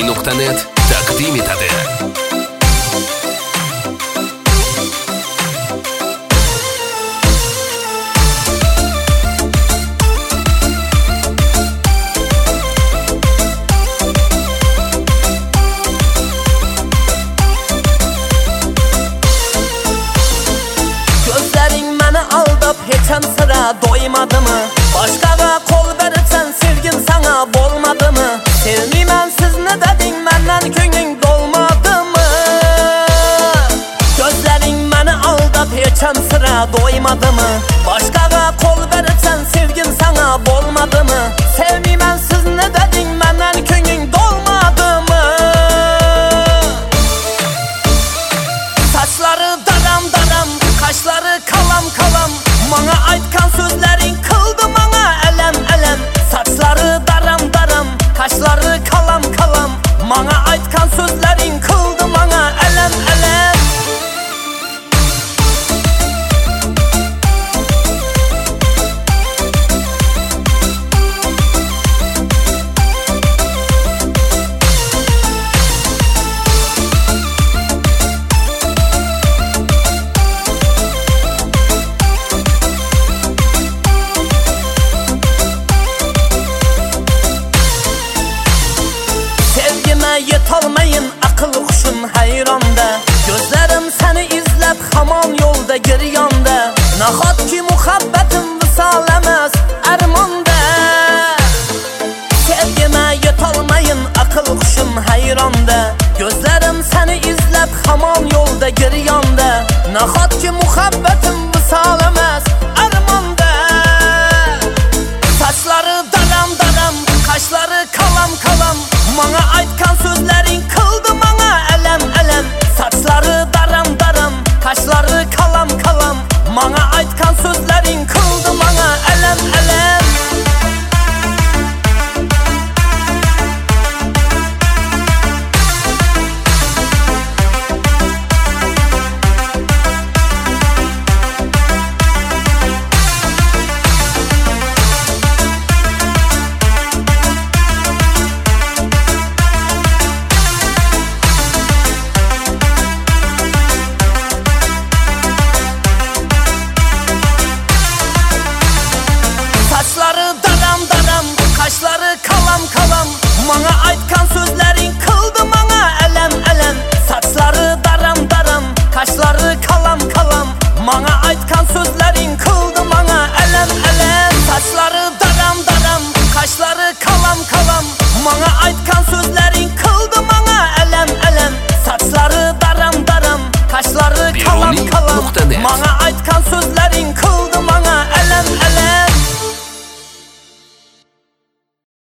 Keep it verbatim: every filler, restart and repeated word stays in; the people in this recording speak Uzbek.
nuqta net taqdim etadi. Hecham sıra doymadı mı? Başkaga kol verirsen sevgin sana bolmadı mı? Sevmeymen siz ne dedin menden köngün dolmadı mı? Gözlerin beni aldap hecham sıra doymadı mı? Başkaga kol verirsen sevgin sana bolmadı mı? Sevmeymen siz ne dedin menden köngün dolmadı mı? Saçları daram daram, kaşları kalam kalam. Bana aytkan sözlerin kıldı bana elem elem. Saçları daram daram, kaşları kalam kalam. Bana aytkan sözlerin kıldı bana elem elem. Yetolmayın akıl kuşum hayranda. Gözlerim seni izlep hamon yolda giryanda. Nahat ki muhabbetim visal emas armonda. Sevgime yetolmayın akıl kuşum hayranda. Gözlerim seni izlep hamon yolda giryanda. Nahat ki muhabbetim visal emas armonda. Saçları daram daram, kaşları kalam kalam. Bana aytkan sözlerin kıldı bana elem elem. Saçları daram daram, kaşları kalam kalam. Bana aytkan sözlerin kıldı bana elem elem. Kaşları kalam kalam. Bana aytkan sözlerin kıldı bana elem elem. Saçları daram daram, kaşları kalam kalam. Bana aytkan sözlerin kıldı bana elem elem. Saçları daram daram, kaşları kalam kalam. Bana aytkan sözlerin kıldı bana